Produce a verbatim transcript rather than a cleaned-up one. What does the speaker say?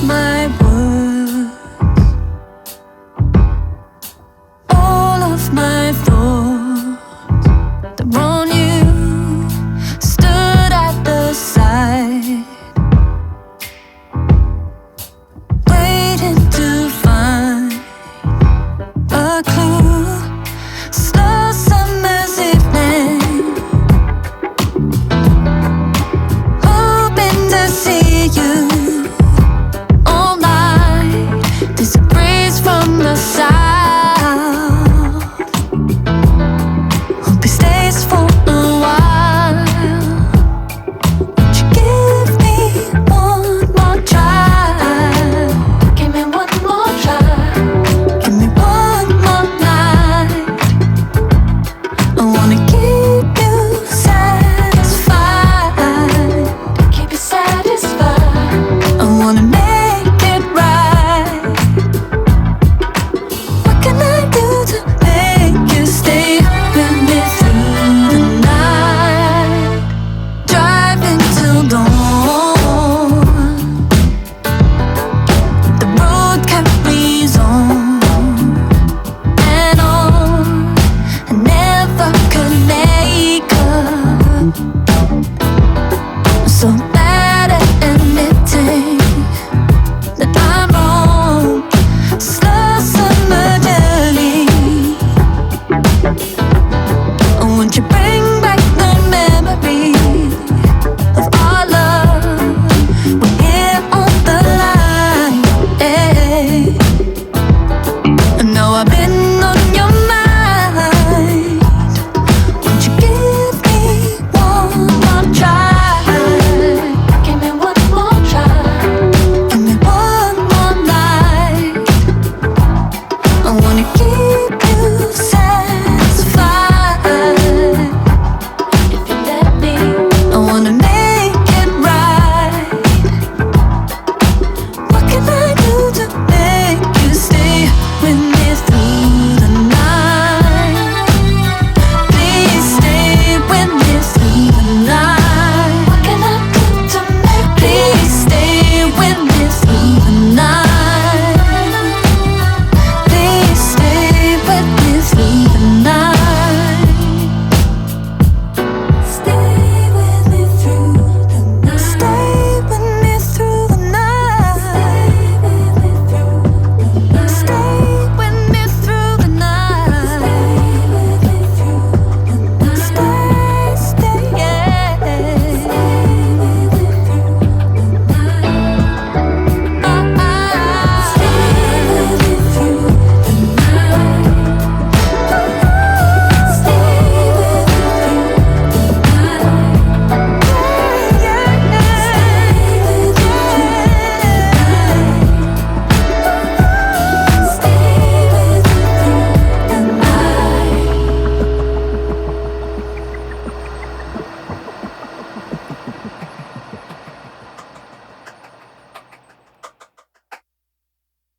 my words, all of my thoughts that were on you stood at the side, waiting to find a clue. Slow summer's evening, hoping to see you all night. There's a breeze from the south, hope it stays for a while. Would you give me one more try? Give me one more try. Give me one more night. I wanna keep you satisfied, keep you satisfied. I wanna make it right. What can I do to make you stay with me through the night? Driving till dawn, the road carries on and on. I never could make up, so